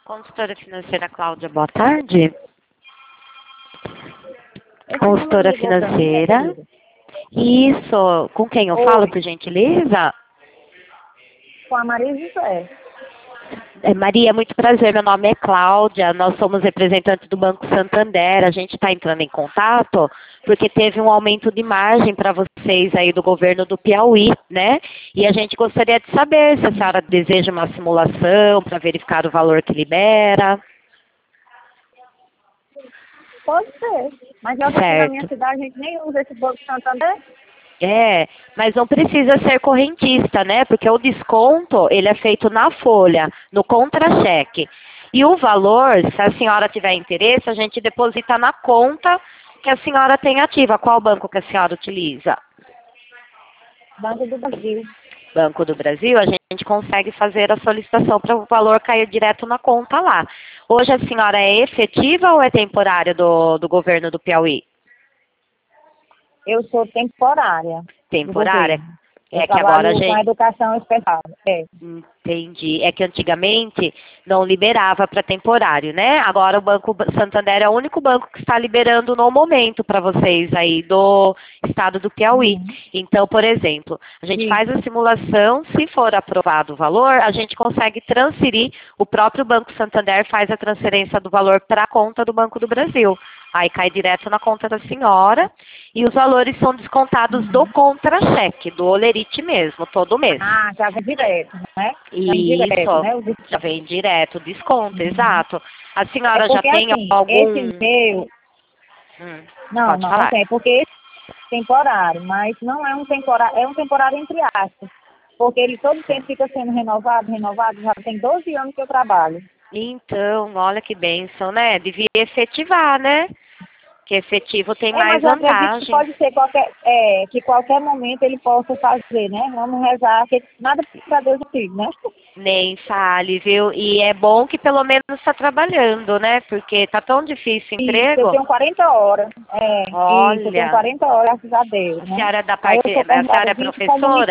Consultora financeira Cláudia, boa tarde. Consultora financeira. Isso. Com quem eu falo, por gentileza? Com a Maria José. Maria, muito prazer. Meu nome é Cláudia. Nós somos representantes do Banco Santander. A gente está entrando em contato porque teve um aumento de margem para vocês aí do governo do Piauí, né? E a gente gostaria de saber se a senhora deseja uma simulação para verificar o valor que libera. Pode ser. Mas aqui na minha cidade a gente nem usa esse Banco Santander. Mas não precisa ser correntista, né? Porque o desconto, ele é feito na folha, no contra-cheque. E o valor, se a senhora tiver interesse, a gente deposita na conta que a senhora tem ativa. Qual banco que a senhora utiliza? Banco do Brasil. Banco do Brasil, a gente consegue fazer a solicitação para o valor cair direto na conta lá. Hoje a senhora é efetiva ou é temporária do governo do Piauí? Eu sou temporária. Temporária? Eu trabalho com educação especial. Entendi. É que antigamente não liberava para temporário, né? Agora o Banco Santander é o único banco que está liberando no momento para vocês aí do estado do Piauí. Então, por exemplo, a gente faz a simulação, se for aprovado o valor, a gente consegue transferir, o próprio Banco Santander faz a transferência do valor para a conta do Banco do Brasil. Aí cai direto na conta da senhora e os valores são descontados do contra-cheque, do Olerite mesmo, todo mês. Ah, já vem direto, né? Isso, já vem direto, desconto, exato. A senhora já tem assim, algum... Esse meu... Não tem, porque esse é temporário, mas não é um temporário entre aspas. Porque ele todo tempo fica sendo renovado, já tem 12 anos que eu trabalho. Então, olha que bênção, né? Devia efetivar, né? Que efetivo tem mais vantagem. Que pode ser que qualquer momento ele possa fazer, né? Vamos rezar, que nada para Deus filho, né? Nem fale, viu? E é bom que pelo menos está trabalhando, né? Porque tá tão difícil o emprego. Eu tenho 40 horas. Olha. Eu tenho 40 horas, graças a Deus. A senhora é da parte. A senhora é professora?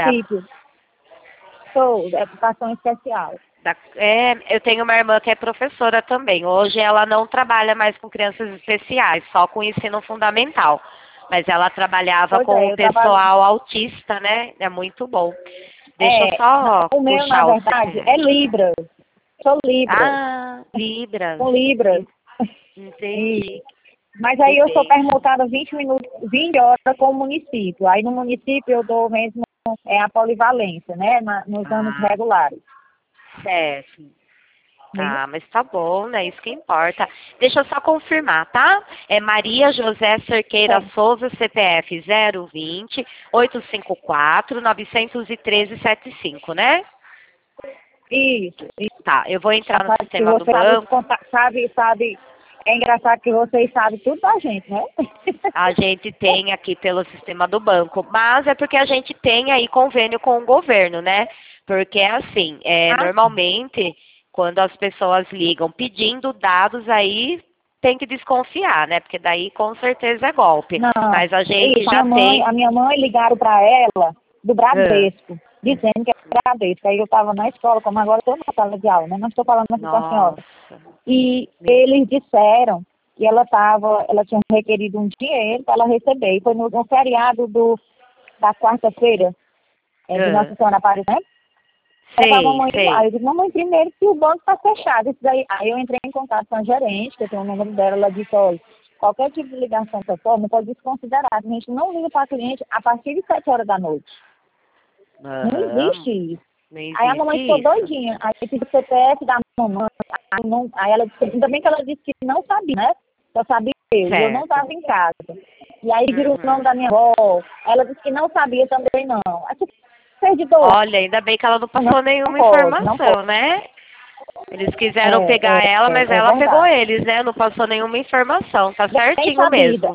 Sou, educação especial. Eu tenho uma irmã que é professora também. Hoje ela não trabalha mais com crianças especiais, só com ensino fundamental. Mas ela trabalhava com o pessoal autista, né? É muito bom. Deixa eu só o meu, na verdade, é Libras. Sou Libras. Ah, Libras. Com Libras. Entendi. Mas aí eu sou permutada 20 horas com o município. Aí no município eu dou mesmo a polivalência, né? Nos anos regulares. Certo. Tá, mas tá bom, né? Isso que importa. Deixa eu só confirmar, tá? É Maria José Cerqueira Souza, CPF 020 854 913 75, né? Isso. Tá, eu vou entrar no sistema do banco. Sabe, é engraçado que vocês sabem tudo da gente, né? A gente tem aqui pelo sistema do banco, mas é porque a gente tem aí convênio com o governo, né? Porque assim, normalmente, quando as pessoas ligam pedindo dados, aí tem que desconfiar, né? Porque daí com certeza é golpe. Não, mas a gente já tem... A minha mãe ligaram para ela do Bradesco, dizendo que é Bradesco. Aí eu estava na escola, como agora estou na sala de aula, né? Não estou falando aqui com a senhora. E eles disseram que ela tinha requerido um dinheiro para ela receber. E foi no feriado da quarta-feira, de Nossa Senhora Aparecida. Aí eu disse, mamãe, primeiro que o banco está fechado. Aí eu entrei em contato com a gerente, que eu tenho o número dela, ela disse, olha, qualquer tipo de ligação dessa forma pode desconsiderar. A gente não liga para cliente a partir de 7 horas da noite. Não existe isso. Aí a mamãe ficou doidinha. Aí eu pedi o CPF da mamãe. Aí ela disse, ainda bem que ela disse que não sabia, né? Só sabia eu não estava em casa. E aí virou o nome da minha avó. Ela disse que não sabia também, não. Aí, olha, ainda bem que ela não passou nenhuma informação, né? Eles quiseram pegar ela, mas ela pegou eles, né? Não passou nenhuma informação, tá certinho mesmo.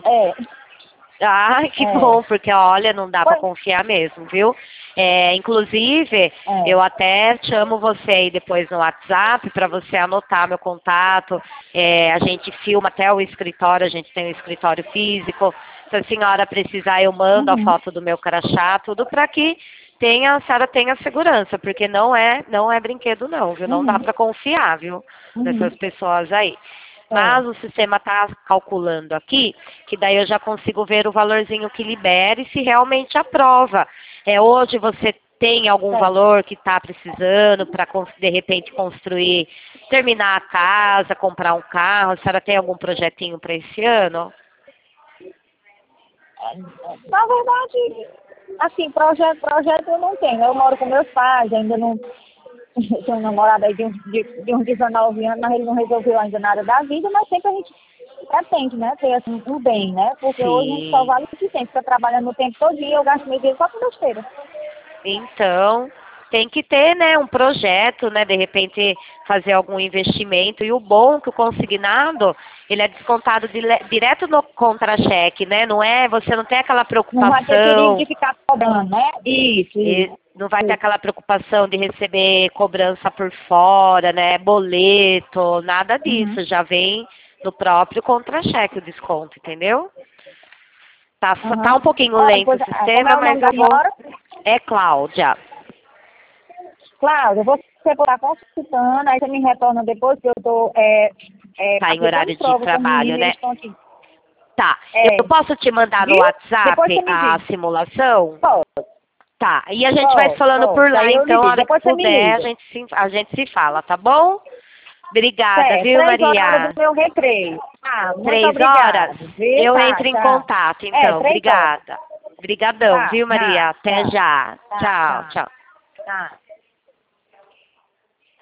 Ai, que bom, porque olha, não dá pra confiar mesmo, viu? Inclusive, eu até chamo você aí depois no WhatsApp para você anotar meu contato. A gente filma até o escritório, a gente tem um escritório físico. Se a senhora precisar, eu mando a foto do meu crachá, tudo para que a senhora tenha segurança, porque não é brinquedo não, viu? Não dá para confiar, viu? Nessas pessoas aí. Mas o sistema está calculando aqui, que daí eu já consigo ver o valorzinho que libera e se realmente aprova. Hoje você tem algum valor que está precisando para, de repente, construir, terminar a casa, comprar um carro? A senhora tem algum projetinho para esse ano? Na verdade, assim, projeto eu não tenho. Eu moro com meus pais, ainda não tenho um namorado aí de uns 19 anos, mas ele não resolveu ainda nada da vida, mas sempre a gente pretende, né, ter assim, um bem, né? Porque hoje a gente só vale o que tem, fica trabalhando o tempo todo e eu gasto meu dinheiro só com besteira. Então, tem que ter, né, um projeto, né, de repente fazer algum investimento. E o bom é que o consignado, ele é descontado direto no contra-cheque, né? Você não tem aquela preocupação. Não vai ter perigo de ficar cobrando, né? Isso. Não vai ter aquela preocupação de receber cobrança por fora, né? Boleto, nada disso. Já vem no próprio contra-cheque o desconto, entendeu? Tá um pouquinho lento o sistema, como é o nome mas da eu vou... senhora? É Cláudia. Cláudia, você está consultando, aí você me retorna depois que eu estou Tá em horário de trabalho, né? Aqui. Tá. Eu posso te mandar no WhatsApp a simulação? Pode. Tá. E a gente vai se falando por lá, então, a hora que puder, a gente se fala, tá bom? Obrigada, viu, 3 Maria? horas do meu recreio. Muito 3 obrigada. horas? Eu entro em contato, então. Obrigada. Obrigadão, viu, Maria? Até já. Tchau. Tá.